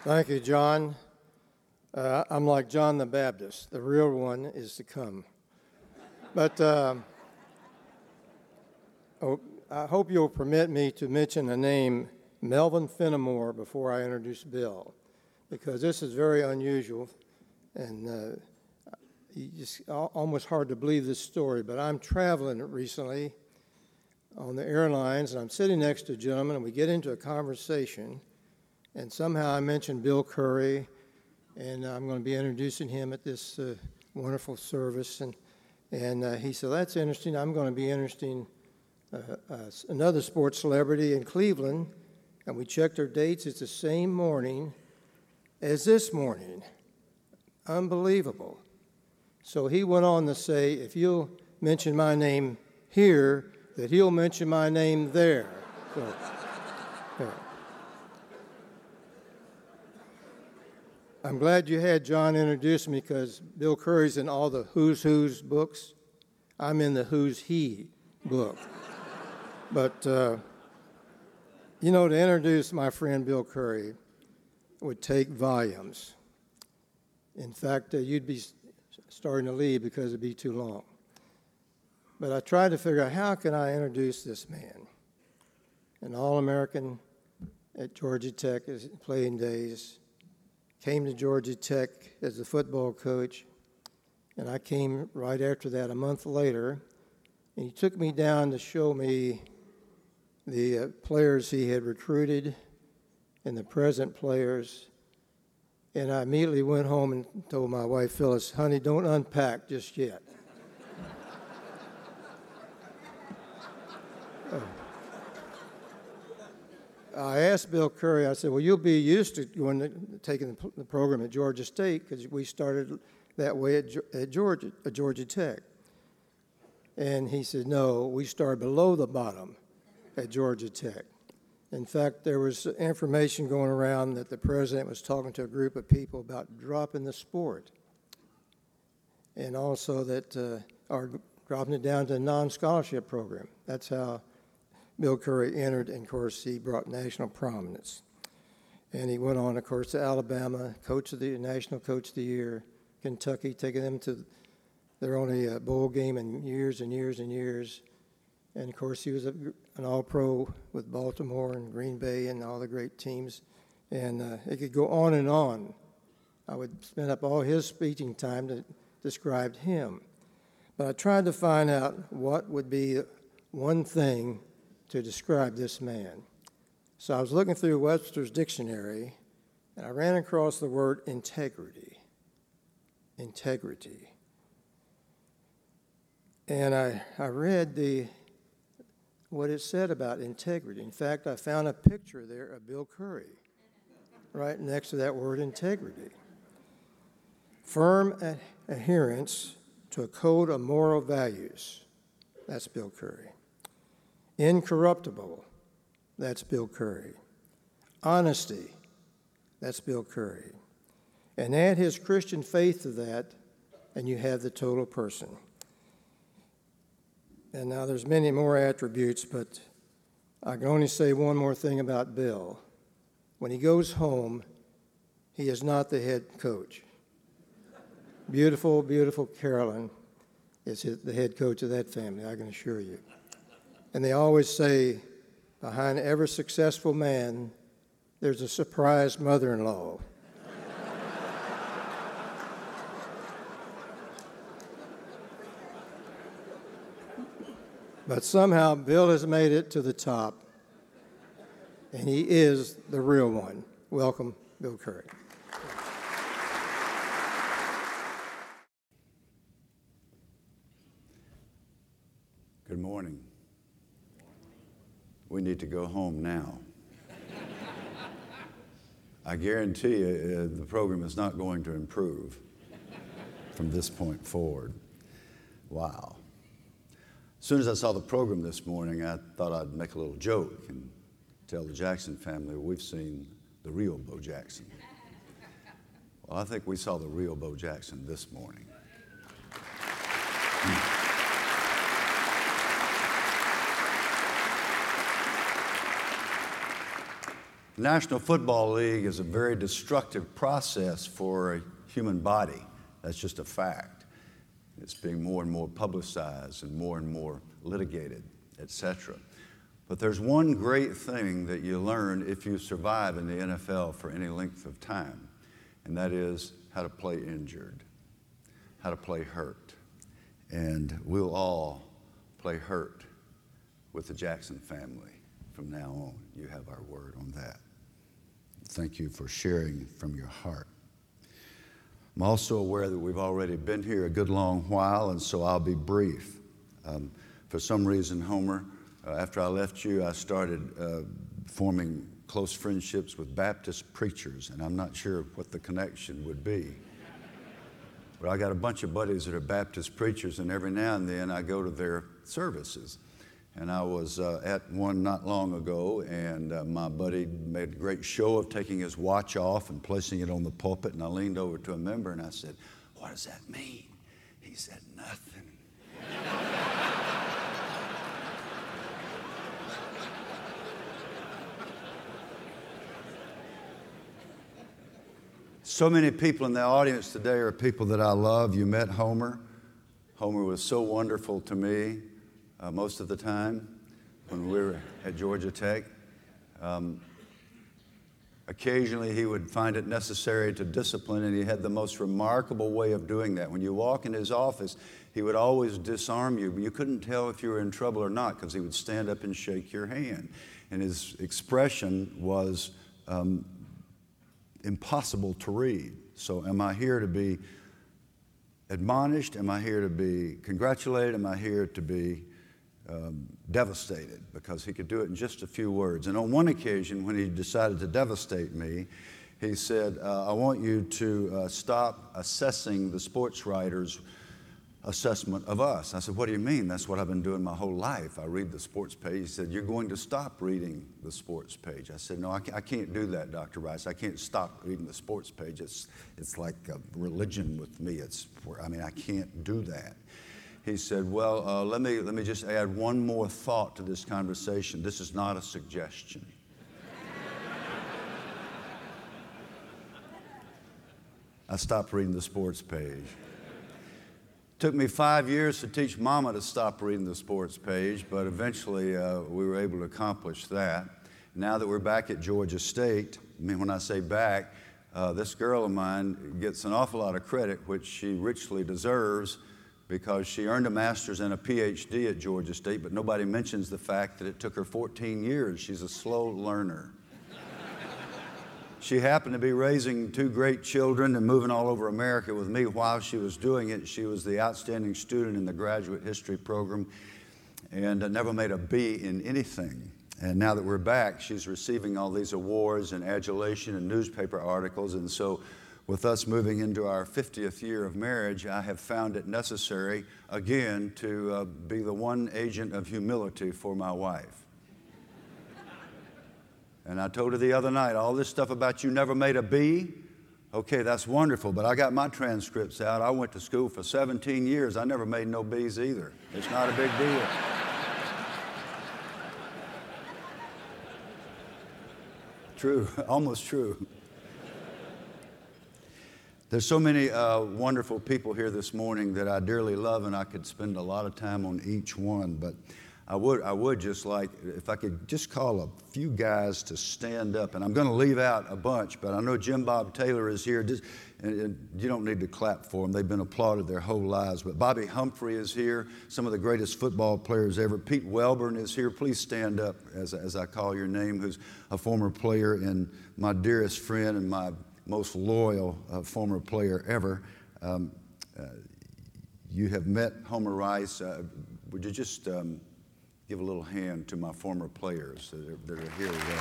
Thank you, John. I'm like John the Baptist. The real one is to come. But I hope you'll permit me to mention the name Melvin Fenimore before I introduce Bill, because this is very unusual, and it's almost hard to believe this story, but I'm traveling recently on the airlines, and I'm sitting next to a gentleman, and we get into a conversation, and somehow I mentioned Bill Curry, and I'm going to be introducing him at this wonderful service, and he said, that's interesting. I'm going to be introducing another sports celebrity in Cleveland, and we checked our dates. It's the same morning as this morning. Unbelievable. So he went on to say, if you'll mention my name here, that he'll mention my name there. So, yeah. I'm glad you had John introduce me, because Bill Curry's in all the Who's Who's books. I'm in the Who's He book. But, to introduce my friend Bill Curry would take volumes. In fact, you'd be starting to leave because it'd be too long. But I tried to figure out, how can I introduce this man? An All-American at Georgia Tech, his playing days, came to Georgia Tech as a football coach, and I came right after that a month later, and he took me down to show me the players he had recruited and the present players, and I immediately went home and told my wife, Phyllis, honey, don't unpack just yet. I asked Bill Curry, I said, well, you'll be used to taking the program at Georgia State, because we started that way at Georgia Tech. And he said, no, we started below the bottom at Georgia Tech. In fact, there was information going around that the president was talking to a group of people about dropping the sport, and also that are dropping it down to a non-scholarship program. That's how Bill Curry entered, and of course he brought national prominence. And he went on, of course, to Alabama, National Coach of the Year, Kentucky, taking them to their only bowl game in years and years and years. And of course he was an All-Pro with Baltimore and Green Bay and all the great teams. And it could go on and on. I would spend up all his speaking time to describe him. But I tried to find out what would be one thing to describe this man. So I was looking through Webster's dictionary, and I ran across the word integrity. Integrity. And I read what it said about integrity. In fact, I found a picture there of Bill Curry right next to that word integrity. Firm adherence to a code of moral values. That's Bill Curry. Incorruptible, that's Bill Curry. Honesty, that's Bill Curry. And add his Christian faith to that, and you have the total person. And now there's many more attributes, but I can only say one more thing about Bill. When he goes home, he is not the head coach. Beautiful, beautiful Carolyn is the head coach of that family, I can assure you. And they always say, behind every successful man, there's a surprise mother-in-law. But somehow Bill has made it to the top, and he is the real one. Welcome, Bill Curry. Good morning. We need to go home now. I guarantee you the program is not going to improve from this point forward. Wow. As soon as I saw the program this morning, I thought I'd make a little joke and tell the Jackson family we've seen the real Bo Jackson. Well, I think we saw the real Bo Jackson this morning. The National Football League is a very destructive process for a human body. That's just a fact. It's being more and more publicized and more litigated, etc. But there's one great thing that you learn if you survive in the NFL for any length of time, and that is how to play injured, how to play hurt. And we'll all play hurt with the Jackson family from now on. You have our word on that. Thank you for sharing from your heart. I'm also aware that we've already been here a good long while, and so I'll be brief. For some reason, Homer, after I left you, I started forming close friendships with Baptist preachers, and I'm not sure what the connection would be. But I got a bunch of buddies that are Baptist preachers, and every now and then I go to their services. And I was at one not long ago, and my buddy made a great show of taking his watch off and placing it on the pulpit, and I leaned over to a member and I said, "What does that mean?" He said, "Nothing." So many people in the audience today are people that I love. You met Homer. Homer was so wonderful to me most of the time when we were at Georgia Tech. Occasionally he would find it necessary to discipline, and he had the most remarkable way of doing that. When you walk in his office, he would always disarm you, but you couldn't tell if you were in trouble or not because he would stand up and shake your hand. And his expression was impossible to read. So am I here to be admonished? Am I here to be congratulated? Am I here to be devastated? Because he could do it in just a few words. And on one occasion, when he decided to devastate me, he said, "I want you to stop assessing the sports writers' assessment of us." I said, "What do you mean? That's what I've been doing my whole life. I read the sports page." He said, "You're going to stop reading the sports page." I said, "No, I can't do that, Dr. Rice. I can't stop reading the sports page. It's like a religion with me. I can't do that." He said, "Well, let me just add one more thought to this conversation. This is not a suggestion." I stopped reading the sports page. Took me 5 years to teach Mama to stop reading the sports page, but eventually we were able to accomplish that. Now that we're back at Georgia State, when I say back, this girl of mine gets an awful lot of credit, which she richly deserves, because she earned a master's and a PhD at Georgia State, but nobody mentions the fact that it took her 14 years. She's a slow learner. She happened to be raising two great children and moving all over America with me while she was doing it. She was the outstanding student in the graduate history program and never made a B in anything. And now that we're back, she's receiving all these awards and adulation and newspaper articles. And so with us moving into our 50th year of marriage, I have found it necessary, again, to be the one agent of humility for my wife. And I told her the other night, all this stuff about you never made a B, okay, that's wonderful, but I got my transcripts out. I went to school for 17 years. I never made no B's either. It's not a big deal. True, almost true. There's so many wonderful people here this morning that I dearly love, and I could spend a lot of time on each one, but I would just like, if I could just call a few guys to stand up, and I'm going to leave out a bunch, but I know Jim Bob Taylor is here, and you don't need to clap for them. They've been applauded their whole lives, but Bobby Humphrey is here, some of the greatest football players ever. Pete Welburn is here. Please stand up as I call your name, who's a former player and my dearest friend and my most loyal former player ever. You have met Homer Rice. Would you just give a little hand to my former players that are here today?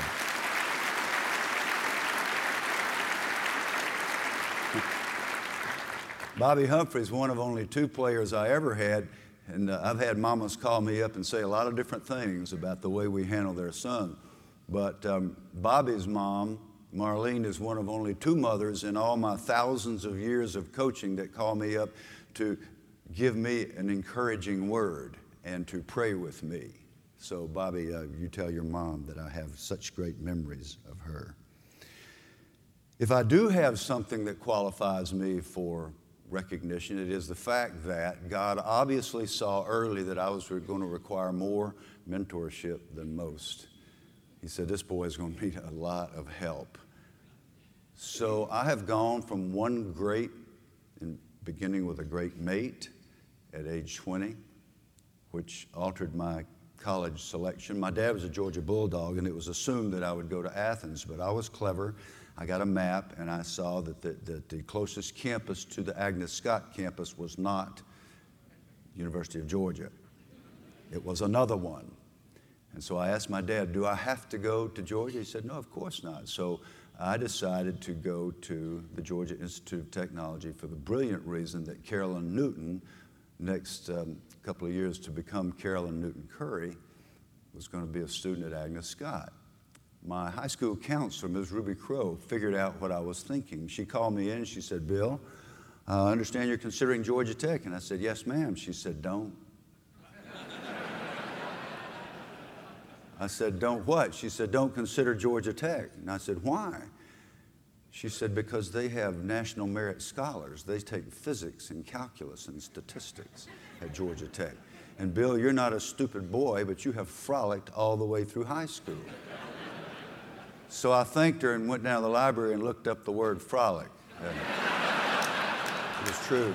Bobby Humphrey is one of only two players I ever had, and I've had mamas call me up and say a lot of different things about the way we handle their son. But Bobby's mom, Marlene, is one of only two mothers in all my thousands of years of coaching that call me up to give me an encouraging word and to pray with me. So, Bobby, you tell your mom that I have such great memories of her. If I do have something that qualifies me for recognition, it is the fact that God obviously saw early that I was going to require more mentorship than most. He said, this boy is going to need a lot of help. So I have gone from one great, beginning with a great mate at age 20, which altered my college selection. My dad was a Georgia Bulldog, and it was assumed that I would go to Athens, but I was clever. I got a map, and I saw that the closest campus to the Agnes Scott campus was not University of Georgia. It was another one. And so I asked my dad, do I have to go to Georgia? He said, no, of course not. So I decided to go to the Georgia Institute of Technology for the brilliant reason that Carolyn Newton, next couple of years to become Carolyn Newton Curry, was going to be a student at Agnes Scott. My high school counselor, Ms. Ruby Crow, figured out what I was thinking. She called me in and she said, Bill, I understand you're considering Georgia Tech. And I said, yes, ma'am. She said, don't. I said, don't what? She said, don't consider Georgia Tech. And I said, why? She said, because they have national merit scholars. They take physics and calculus and statistics at Georgia Tech. And Bill, you're not a stupid boy, but you have frolicked all the way through high school. So I thanked her and went down to the library and looked up the word frolic. And it was true.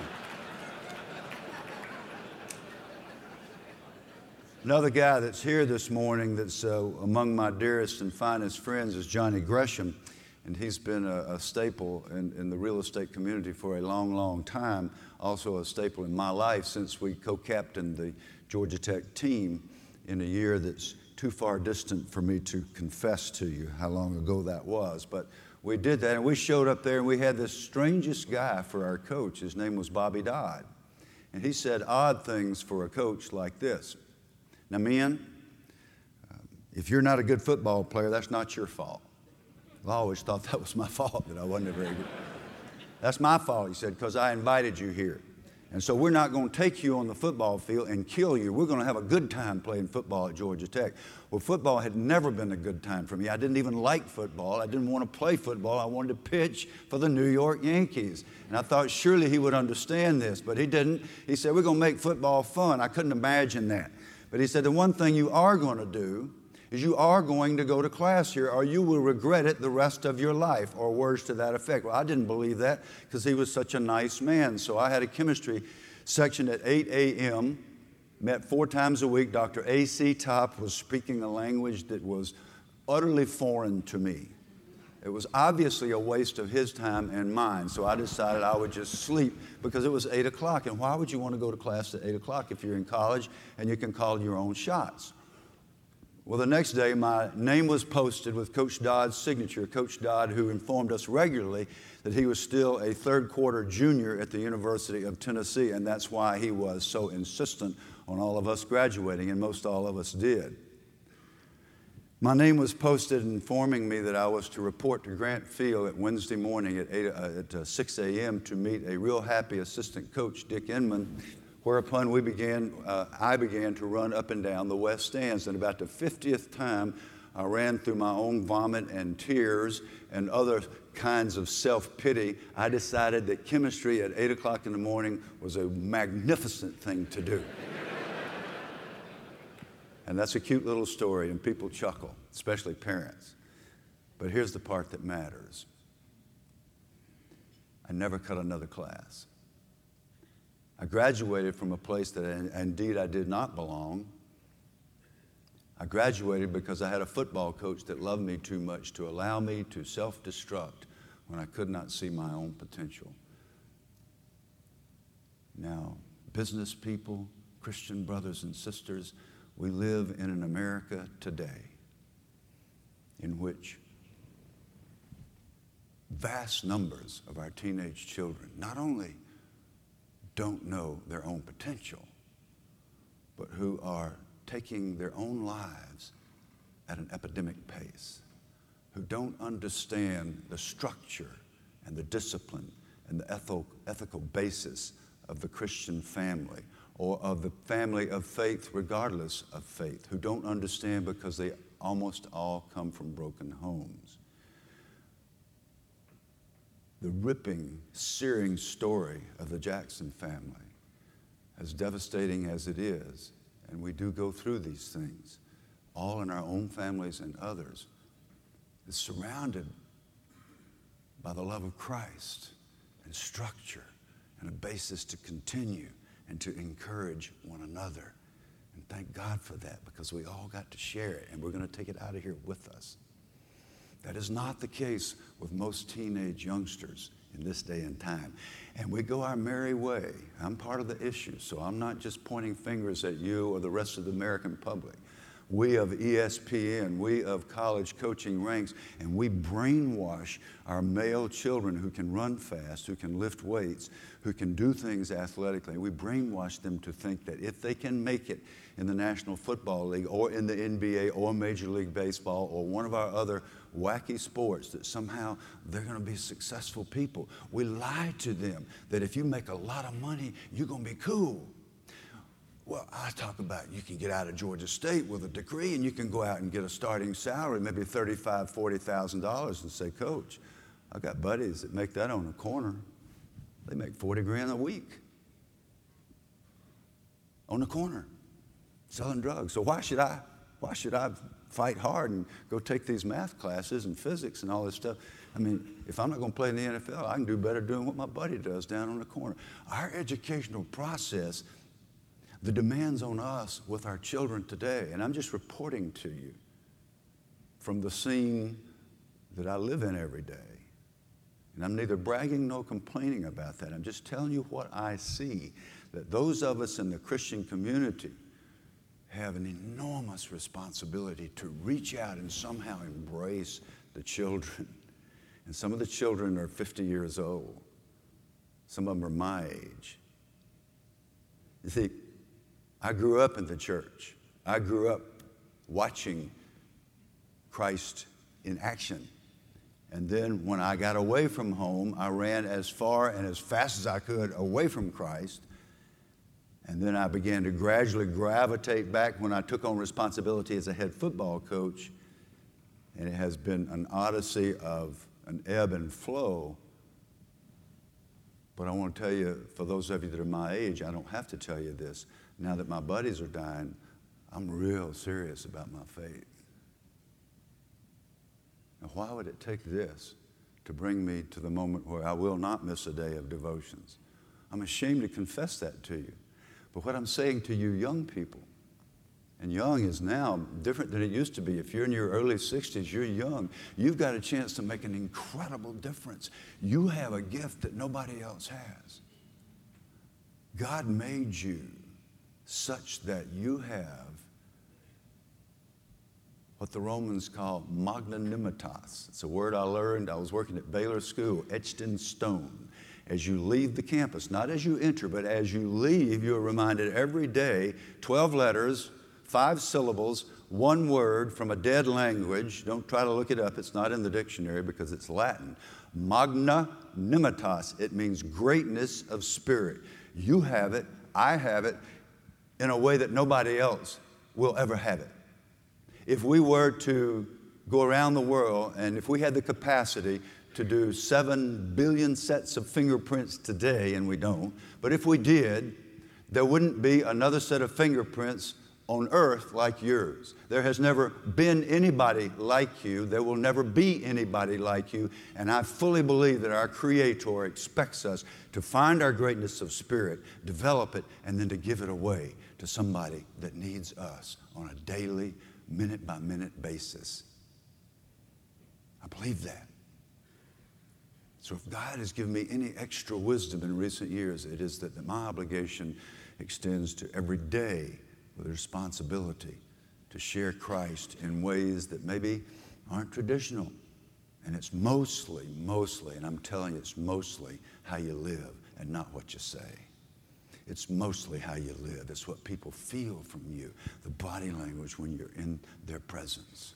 Another guy that's here this morning that's among my dearest and finest friends is Johnny Gresham, and he's been a staple in the real estate community for a long, long time, also a staple in my life since we co-captained the Georgia Tech team in a year that's too far distant for me to confess to you how long ago that was. But we did that, and we showed up there, and we had this strangest guy for our coach. His name was Bobby Dodd, and he said odd things for a coach like this. Now, men, if you're not a good football player, that's not your fault. I always thought that was my fault, that I wasn't very good. That's my fault, he said, because I invited you here. And so we're not going to take you on the football field and kill you. We're going to have a good time playing football at Georgia Tech. Well, football had never been a good time for me. I didn't even like football. I didn't want to play football. I wanted to pitch for the New York Yankees. And I thought surely he would understand this, but he didn't. He said, we're going to make football fun. I couldn't imagine that. But he said, the one thing you are going to do is you are going to go to class here or you will regret it the rest of your life, or words to that effect. Well, I didn't believe that because he was such a nice man. So I had a chemistry section at 8 a.m., met 4 times a week. Dr. A.C. Top was speaking a language that was utterly foreign to me. It was obviously a waste of his time and mine, so I decided I would just sleep because it was 8 o'clock. And why would you want to go to class at 8 o'clock if you're in college and you can call your own shots? Well, the next day, my name was posted with Coach Dodd's signature, Coach Dodd, who informed us regularly that he was still a third-quarter junior at the University of Tennessee, and that's why he was so insistent on all of us graduating, and most all of us did. My name was posted informing me that I was to report to Grant Field at Wednesday morning at 6 a.m. to meet a real happy assistant coach, Dick Inman, whereupon I began to run up and down the west stands. And about the 50th time, I ran through my own vomit and tears and other kinds of self-pity. I decided that chemistry at 8 o'clock in the morning was a magnificent thing to do. And that's a cute little story, and people chuckle, especially parents. But here's the part that matters. I never cut another class. I graduated from a place that indeed I did not belong. I graduated because I had a football coach that loved me too much to allow me to self-destruct when I could not see my own potential. Now, business people, Christian brothers and sisters, we live in an America today in which vast numbers of our teenage children not only don't know their own potential, but who are taking their own lives at an epidemic pace, who don't understand the structure and the discipline and the ethical basis of the Christian family, or of the family of faith regardless of faith, who don't understand because they almost all come from broken homes. the ripping, searing story of the Jackson family, as devastating as it is, and we do go through these things, all in our own families and others, is surrounded by the love of Christ and structure and a basis to continue and to encourage one another. And thank God for that, because we all got to share it, and we're going to take it out of here with us. That is not the case with most teenage youngsters in this day and time. And we go our merry way. I'm part of the issue, so I'm not just pointing fingers at you or the rest of the American public. We of ESPN, we of college coaching ranks, and we brainwash our male children who can run fast, who can lift weights, who can do things athletically. We brainwash them to think that if they can make it in the National Football League or in the NBA or Major League Baseball or one of our other wacky sports, that somehow they're going to be successful people. We lie to them that if you make a lot of money, you're going to be cool. Well, I talk about you can get out of Georgia State with a degree and you can go out and get a starting salary, maybe $35,000, $40,000 and say, Coach, I got buddies that make that on the corner. They make $40,000 a week on the corner selling drugs. So why should I fight hard and go take these math classes and physics and all this stuff? I mean, if I'm not going to play in the NFL, I can do better doing what my buddy does down on the corner. Our educational process, the demands on us with our children today, and I'm just reporting to you from the scene that I live in every day. And I'm neither bragging nor complaining about that. I'm just telling you what I see, that those of us in the Christian community have an enormous responsibility to reach out and somehow embrace the children. And some of the children are 50 years old. Some of them are my age. You see, I grew up in the church. I grew up watching Christ in action. And then when I got away from home, I ran as far and as fast as I could away from Christ. And then I began to gradually gravitate back when I took on responsibility as a head football coach. And it has been an odyssey of an ebb and flow. But I want to tell you, for those of you that are my age, I don't have to tell you this. Now that my buddies are dying, I'm real serious about my faith. Now, why would it take this to bring me to the moment where I will not miss a day of devotions? I'm ashamed to confess that to you. But what I'm saying to you young people, and young is now different than it used to be. If you're in your early 60s, you're young. You've got a chance to make an incredible difference. You have a gift that nobody else has. God made you such that you have what the Romans call magnanimitas. It's a word I learned. I was working at Baylor School, etched in stone. As you leave the campus, not as you enter, but as you leave, you are reminded every day, 12 letters, 5 syllables, 1 word from a dead language. Don't try to look it up. It's not in the dictionary because it's Latin. Magnanimitas. It means greatness of spirit. You have it. I have it in a way that nobody else will ever have it. If we were to go around the world and if we had the capacity to do 7 billion sets of fingerprints today, and we don't, but if we did, there wouldn't be another set of fingerprints on earth like yours. There has never been anybody like you. There will never be anybody like you. And I fully believe that our Creator expects us to find our greatness of spirit, develop it, and then to give it away to somebody that needs us on a daily, minute-by-minute basis. I believe that. So if God has given me any extra wisdom in recent years, it is that my obligation extends to every day with a responsibility to share Christ in ways that maybe aren't traditional. And it's mostly, and I'm telling you, it's mostly how you live and not what you say. It's mostly how you live. It's what people feel from you, the body language when you're in their presence.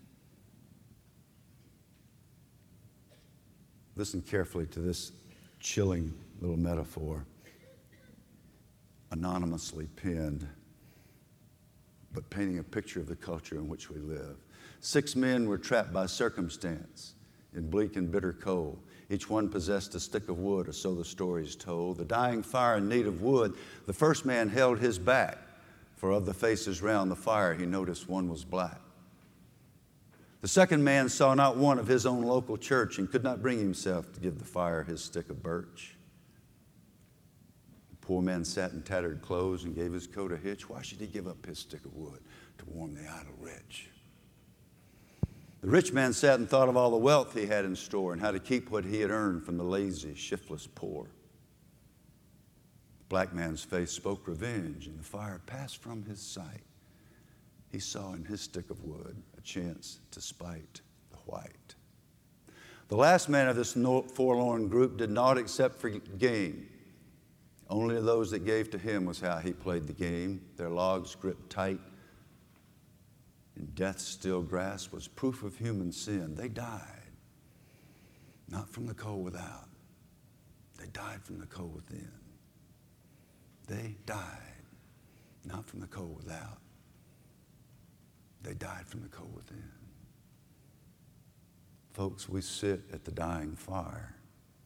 Listen carefully to this chilling little metaphor, anonymously penned, but painting a picture of the culture in which we live. 6 men were trapped by circumstance in bleak and bitter cold. Each one possessed a stick of wood, or so the story is told. The dying fire in need of wood, the first man held his back, for of the faces round the fire he noticed one was black. The second man saw not one of his own local church and could not bring himself to give the fire his stick of birch. The poor man sat in tattered clothes and gave his coat a hitch. Why should he give up his stick of wood to warm the idle rich? The rich man sat and thought of all the wealth he had in store and how to keep what he had earned from the lazy, shiftless poor. The black man's face spoke revenge, and the fire passed from his sight. He saw in his stick of wood a chance to spite the white. The last man of this forlorn group did not accept for gain. Only those that gave to him was how he played the game. Their logs gripped tight, and death's still grasp was proof of human sin. They died, not from the cold without. They died from the cold within. They died, not from the cold without. They died from the cold within. Folks, we sit at the dying fire.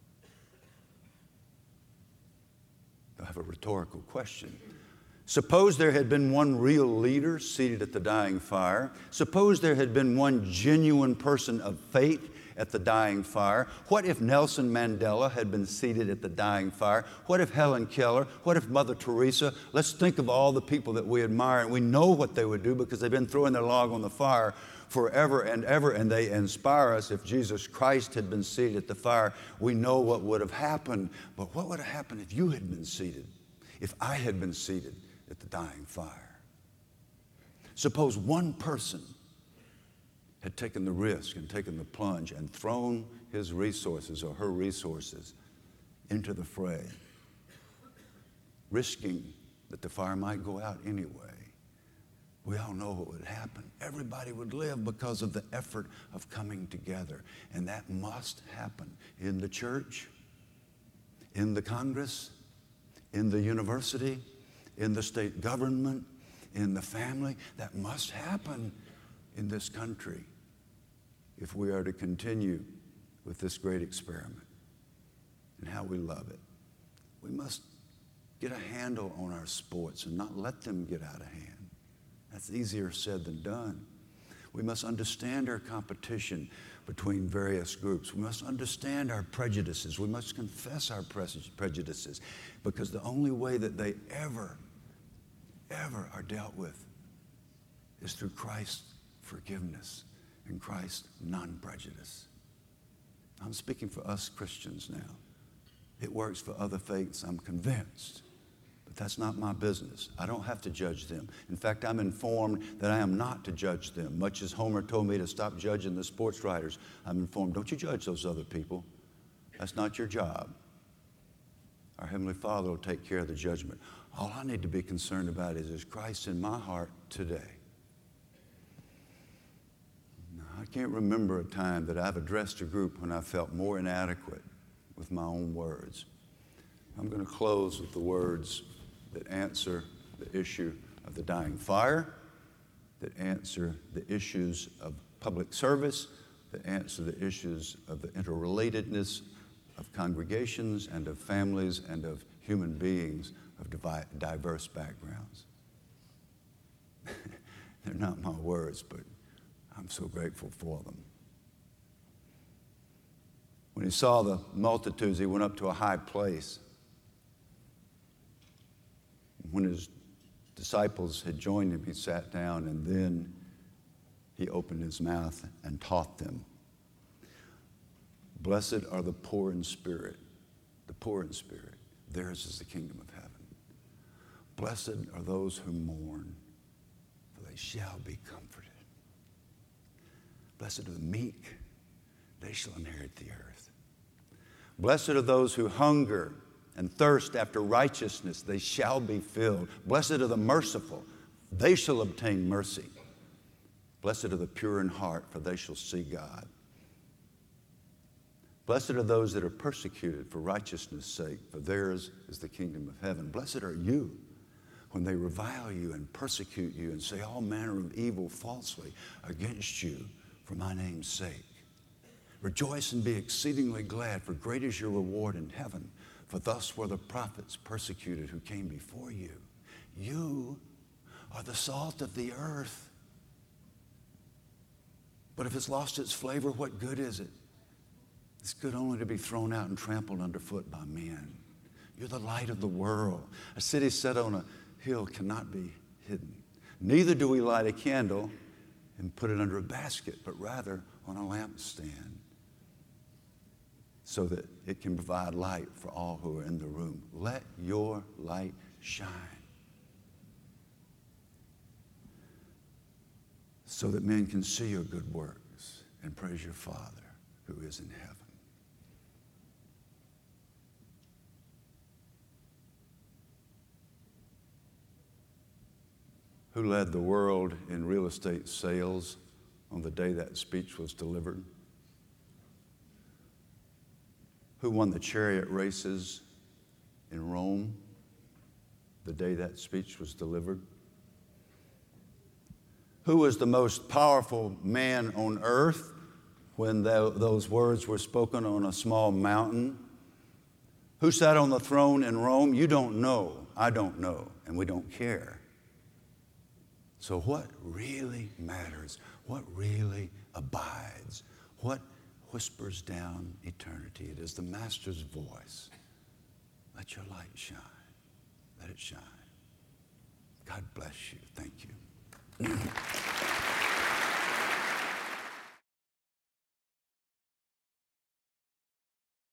I have a rhetorical question. Suppose there had been one real leader seated at the dying fire. Suppose there had been one genuine person of faith at the dying fire. What if Nelson Mandela had been seated at the dying fire? What if Helen Keller? What if Mother Teresa? Let's think of all the people that we admire, and we know what they would do because they've been throwing their log on the fire forever and ever, and they inspire us. If Jesus Christ had been seated at the fire, we know what would have happened. But what would have happened if you had been seated, if I had been seated at the dying fire? Suppose one person had taken the risk and taken the plunge and thrown his resources or her resources into the fray, risking that the fire might go out anyway. We all know what would happen. Everybody would live because of the effort of coming together. And that must happen in the church, in the Congress, in the university, in the state government, in the family. That must happen in this country if we are to continue with this great experiment and how we love it. We must get a handle on our sports and not let them get out of hand. That's easier said than done. We must understand our competition between various groups. We must understand our prejudices. We must confess our prejudices, because the only way that they ever are dealt with is through Christ's forgiveness and Christ's non-prejudice. I'm speaking for us Christians now. It works for other faiths, I'm convinced. But that's not my business. I don't have to judge them. In fact, I'm informed that I am not to judge them. Much as Homer told me to stop judging the sports writers, I'm informed, don't you judge those other people. That's not your job. Our Heavenly Father will take care of the judgment. All I need to be concerned about is Christ in my heart today? Now, I can't remember a time that I've addressed a group when I felt more inadequate with my own words. I'm going to close with the words that answer the issue of the dying fire, that answer the issues of public service, that answer the issues of the interrelatedness of congregations and of families and of human beings of diverse backgrounds. They're not my words, but I'm so grateful for them. When he saw the multitudes, he went up to a high place. When his disciples had joined him, he sat down, and then he opened his mouth and taught them. Blessed are the poor in spirit, the poor in spirit. Theirs is the kingdom of heaven. Blessed are those who mourn, for they shall be comforted. Blessed are the meek, they shall inherit the earth. Blessed are those who hunger and thirst after righteousness, they shall be filled. Blessed are the merciful, they shall obtain mercy. Blessed are the pure in heart, for they shall see God. Blessed are those that are persecuted for righteousness' sake, for theirs is the kingdom of heaven. Blessed are you when they revile you and persecute you and say all manner of evil falsely against you for my name's sake. Rejoice and be exceedingly glad, for great is your reward in heaven. For thus were the prophets persecuted who came before you. You are the salt of the earth. But if it's lost its flavor, what good is it? It's good only to be thrown out and trampled underfoot by men. You're the light of the world. A city set on a hill cannot be hidden. Neither do we light a candle and put it under a basket, but rather on a lampstand, so that it can provide light for all who are in the room. Let your light shine, so that men can see your good works and praise your Father who is in heaven. Who led the world in real estate sales on the day that speech was delivered? Who won the chariot races in Rome the day that speech was delivered? Who was the most powerful man on earth when those words were spoken on a small mountain? Who sat on the throne in Rome? You don't know. I don't know. And we don't care. So what really matters? What really abides? What whispers down eternity? It is the Master's voice. Let your light shine. Let it shine. God bless you. Thank you.